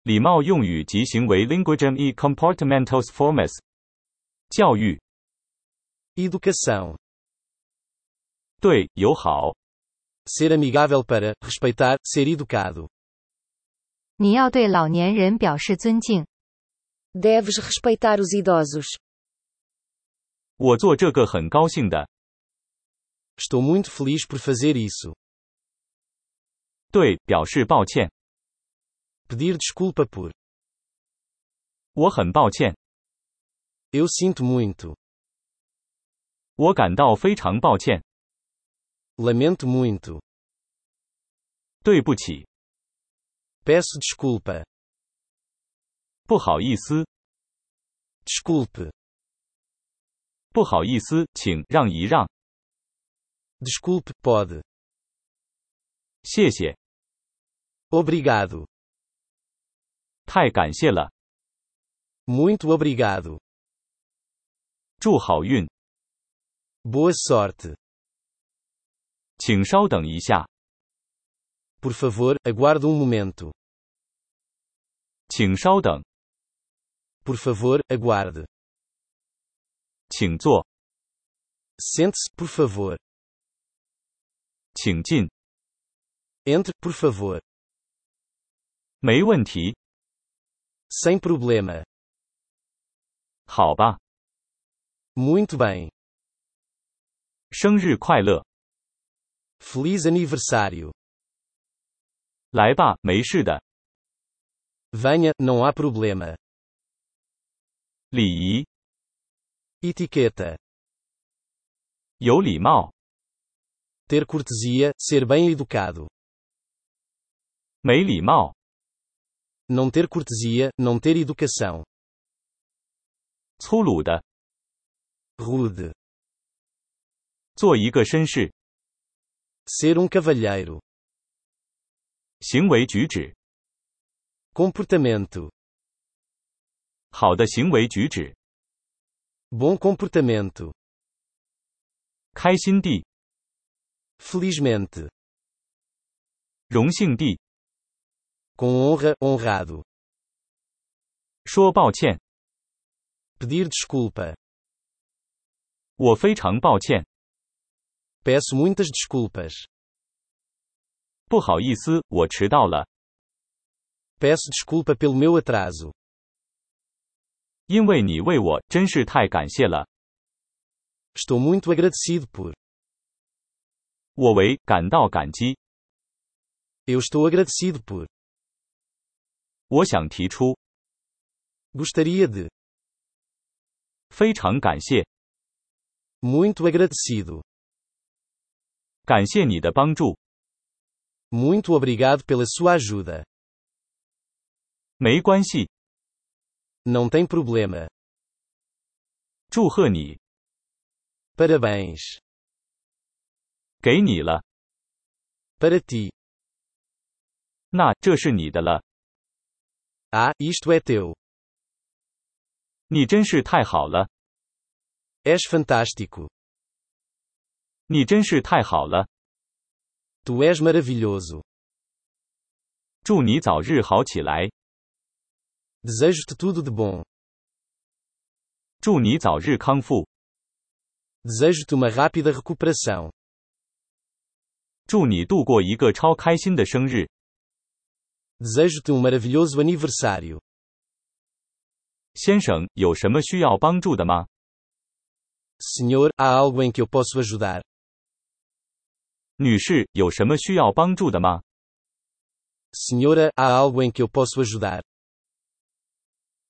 礼貌用语及行为 linguagem e comportamentos formas. 教育 Educação. 对友好 Ser amigável para, respeitar, ser educado. 你要对老年人表示尊敬。 Deves respeitar os idosos. 我做这个很高兴的。 Estou muito feliz por fazer isso. 对，表示抱歉。 Pedir desculpa por. 我很抱歉。 Eu sinto muito. 我感到非常抱歉。 Lamento muito. 对不起。 Peço desculpa. 不好意思。 Desculpe. 不好意思，请让一让。 Desculpe, pode. 谢谢。 Obrigado. 太感谢了。 Muito obrigado. 祝好运。 Boa sorte. 请稍等一下。 Por favor, aguarde momento. 请稍等。 Por favor, aguarde. 请坐。 Sente-se, por favor. 请进。 Entre, por favor. 没问题。 Sem problema. 好吧。 Muito bem. 生日快乐。 Feliz aniversário. 来吧，没事的。 Venha, não há problema. 礼仪。 Etiqueta. 有礼貌。 Ter cortesia, ser bem educado. 没礼貌。 Não ter cortesia, não ter educação. 粗鲁的。 Rude. 做一个绅士。 Ser cavalheiro. 行为举止。 Comportamento. 好的行为举止。 Bom comportamento. 开心地。 Felizmente. 荣幸地。 Com honra, honrado. 说抱歉。 Pedir desculpa. 我非常抱歉。 Peço muitas desculpas. 不好意思，我迟到了。 Peço desculpa pelo meu atraso. 因为你为我，真是太感谢了。 Estou muito agradecido por. 我为感到感激。 Eu estou agradecido por. 我想提出。 Gostaria de. 非常感谢。 Muito agradecido. 感谢你的帮助。 Muito obrigado pela sua ajuda. 没关系。 Não tem problema. 祝贺你。 Parabéns. 给你了。 Para ti. 那，这是你的了。 Ah, isto é teu. 你真是太好了。 És fantástico. 你真是太好了。 Tu és maravilhoso. 祝你早日好起来。 Desejo-te tudo de bom. 祝你早日康复。 Desejo-te uma rápida recuperação. 祝你度过一个超开心的生日。 Desejo-te maravilhoso aniversário. 先生，有什么需要帮助的吗？ Senhor, há algo em que eu posso ajudar? 女士，有什么需要帮助的吗？ Senhora, há algo em que eu posso ajudar?